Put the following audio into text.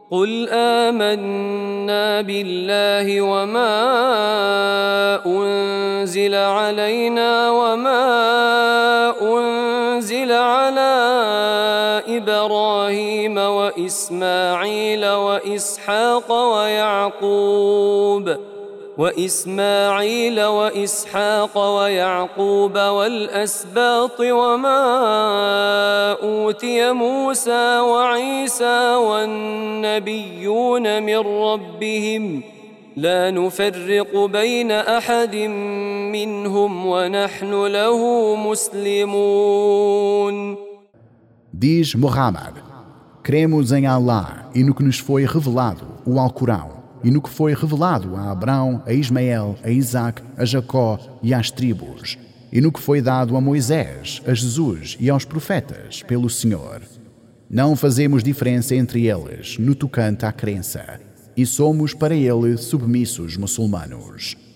قل آمنا بالله وما أنزل علينا وما أنزل على إبراهيم وإسماعيل وإسحاق ويعقوب والأسباط وما أوتي موسى وعيسى والنبيون من ربهم لا نفرق بين أحد منهم ونحن له مسلمون. Diz Muhammad: cremos em Allah e no que nos foi revelado, o Alcorão, e no que foi revelado a Abraão, a Ismael, a Isaac, a Jacó e às tribos, e no que foi dado a Moisés, a Jesus e aos profetas pelo Senhor. Não fazemos diferença entre eles no tocante à crença, e somos para ele submissos muçulmanos.